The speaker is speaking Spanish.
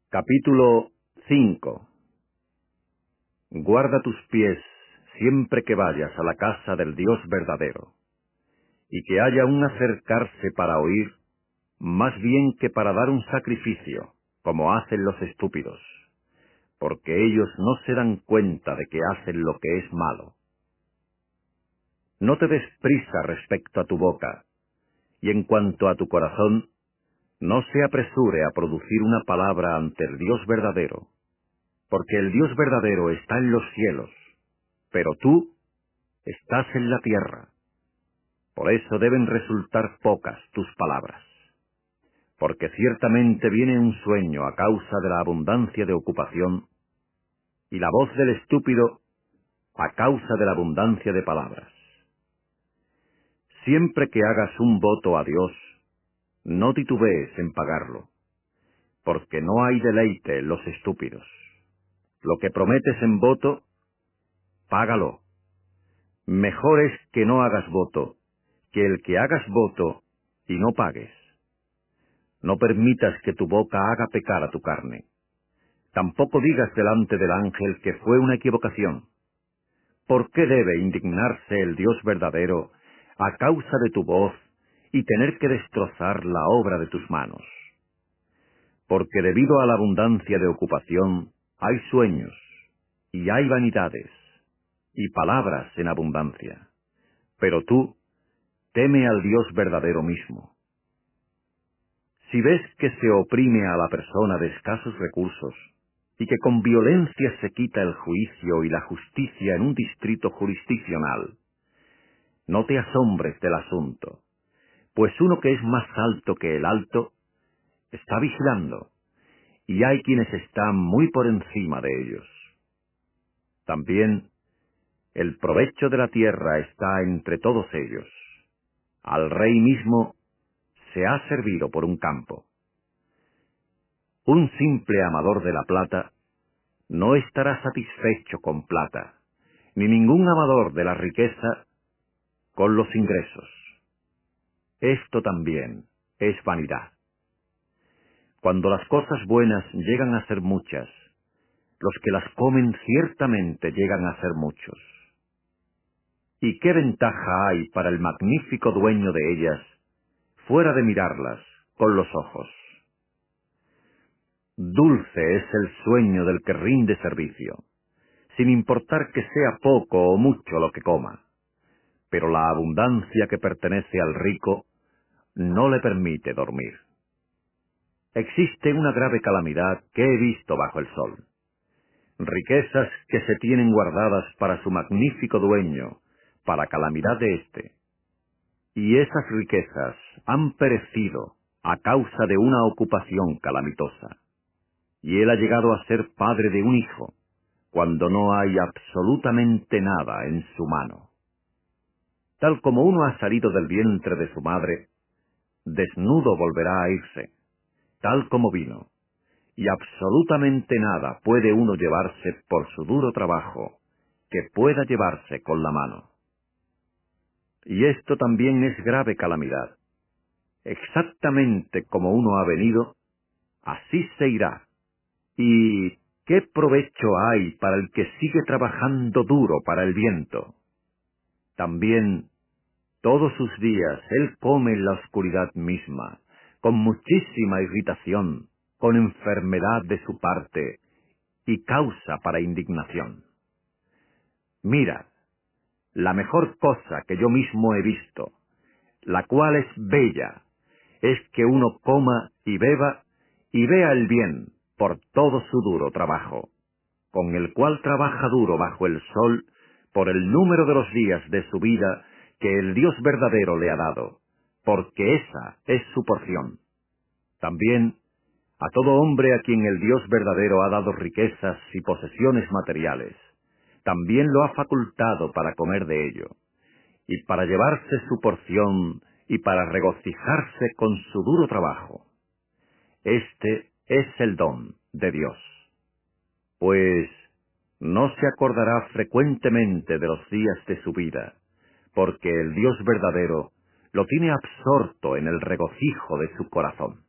Capítulo 5. Guarda tus pies siempre que vayas a la casa del Dios verdadero, y que haya un acercarse para oír, más bien que para dar un sacrificio, como hacen los estúpidos, porque ellos no se dan cuenta de que hacen lo que es malo. No te des prisa respecto a tu boca, y en cuanto a tu corazón, no se apresure a producir una palabra ante el Dios verdadero, porque el Dios verdadero está en los cielos, pero tú estás en la tierra. Por eso deben resultar pocas tus palabras. Porque ciertamente viene un sueño a causa de la abundancia de ocupación, y la voz del estúpido a causa de la abundancia de palabras. Siempre que hagas un voto a Dios, no titubees en pagarlo, porque no hay deleite en los estúpidos. Lo que prometes en voto, págalo. Mejor es que no hagas voto, que el que hagas voto y no pagues. No permitas que tu boca haga pecar a tu carne. Tampoco digas delante del ángel que fue una equivocación. ¿Por qué debe indignarse el Dios verdadero a causa de tu voz y tener que destrozar la obra de tus manos? Porque debido a la abundancia de ocupación hay sueños, y hay vanidades, y palabras en abundancia. Pero tú, teme al Dios verdadero mismo. Si ves que se oprime a la persona de escasos recursos, y que con violencia se quita el juicio y la justicia en un distrito jurisdiccional, no te asombres del asunto, pues uno que es más alto que el alto, está vigilando, y hay quienes están muy por encima de ellos. También, el provecho de la tierra está entre todos ellos. Al rey mismo se ha servido por un campo. Un simple amador de la plata no estará satisfecho con plata, ni ningún amador de la riqueza con los ingresos. Esto también es vanidad. Cuando las cosas buenas llegan a ser muchas, los que las comen ciertamente llegan a ser muchos. ¿Y qué ventaja hay para el magnífico dueño de ellas, fuera de mirarlas con los ojos? Dulce es el sueño del que rinde servicio, sin importar que sea poco o mucho lo que coma, pero la abundancia que pertenece al rico no le permite dormir. Existe una grave calamidad que he visto bajo el sol. Riquezas que se tienen guardadas para su magnífico dueño, para calamidad de éste. Y esas riquezas han perecido a causa de una ocupación calamitosa. Y él ha llegado a ser padre de un hijo, cuando no hay absolutamente nada en su mano. Tal como uno ha salido del vientre de su madre, desnudo volverá a irse, tal como vino, y absolutamente nada puede uno llevarse por su duro trabajo, que pueda llevarse con la mano. Y esto también es grave calamidad. Exactamente como uno ha venido, así se irá. ¿Y qué provecho hay para el que sigue trabajando duro para el viento? También, todos sus días él come en la oscuridad misma, con muchísima irritación, con enfermedad de su parte, y causa para indignación. Mirad, la mejor cosa que yo mismo he visto, la cual es bella, es que uno coma y beba y vea el bien por todo su duro trabajo, con el cual trabaja duro bajo el sol por el número de los días de su vida que el Dios verdadero le ha dado, porque esa es su porción. También, a todo hombre a quien el Dios verdadero ha dado riquezas y posesiones materiales, también lo ha facultado para comer de ello, y para llevarse su porción y para regocijarse con su duro trabajo. Este es el don de Dios. Pues no se acordará frecuentemente de los días de su vida, porque el Dios verdadero lo tiene absorto en el regocijo de su corazón.